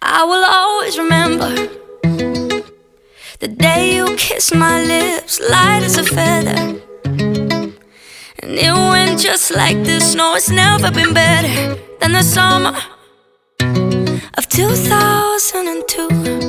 I will always remember the day you kissed my lips, light as a feather. And it went just like this. No, it's never been better than the summer of 2002.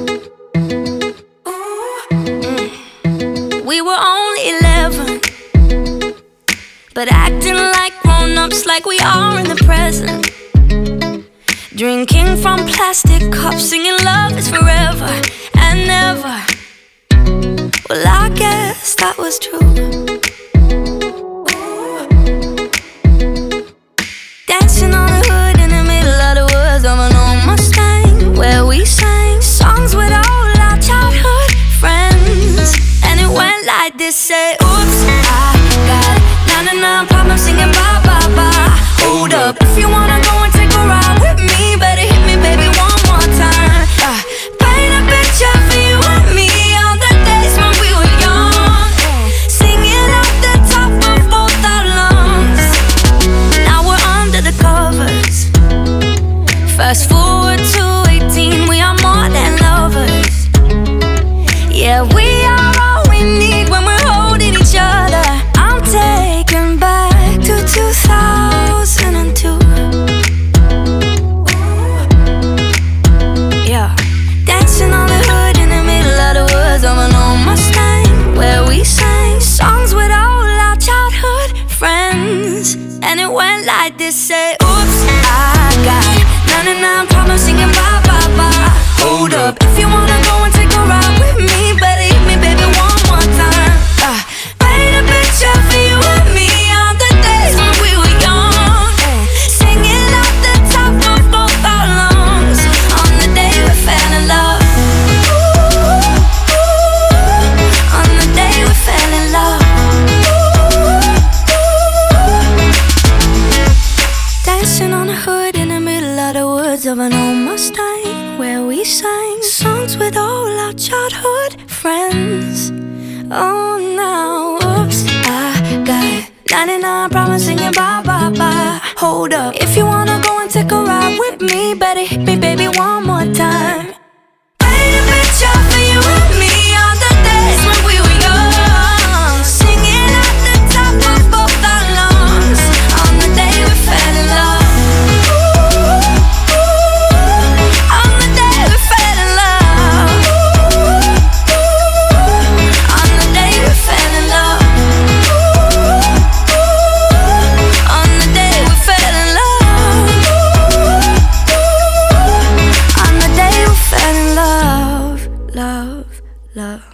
We were only 11, but acting like grown-ups, like we are in the present. Drinking from plastic cups, singing love is forever and never. Well, I guess that was true. Dancing on the hood in the middle of the woods of an old Mustang, where we sang songs with all our childhood friends. And it went like this, say, oops, I got 99 problems singing bye, bye, bye. Hold up, if you wanna go and take a ride with me, better hit me, baby, one more time. Paint a picture for you and me on the days when we were young, singing off the top of both our lungs. Now we're under the covers. Fast forward to 18, we are more than lovers. Yeah, we are all we need when we're holding each other. I'm taken back to 2002. Yeah, dancing on the hood in the middle of the woods of an old Mustang, where we sang songs with all our childhood friends. And it went like this, say, oops, I got 99 problems singing bye, bye, bye. Hold up, if you wanna go and take a ride with me, better hit me, baby, one more time. Paint a picture for you and me on the days when we were young, singing off the top of both our lungs on the day we fell in love. On the day we fell in love. Dancing on the hood in the middle of the woods of an old Mustang, where we sang songs with all our childhood friends. Oh, now, oops, I got 99 problems singing bye, bye, bye. Hold up, if you wanna go and take a ride with me, better hit me, baby, one more time. Paint a picture for you and me on the days when we were young, singing at the top of both our lungs on the day we fell in love. On the day we fell in love. On the day we fell in love. On the day we fell in love. On the day we fell in love. Love, love.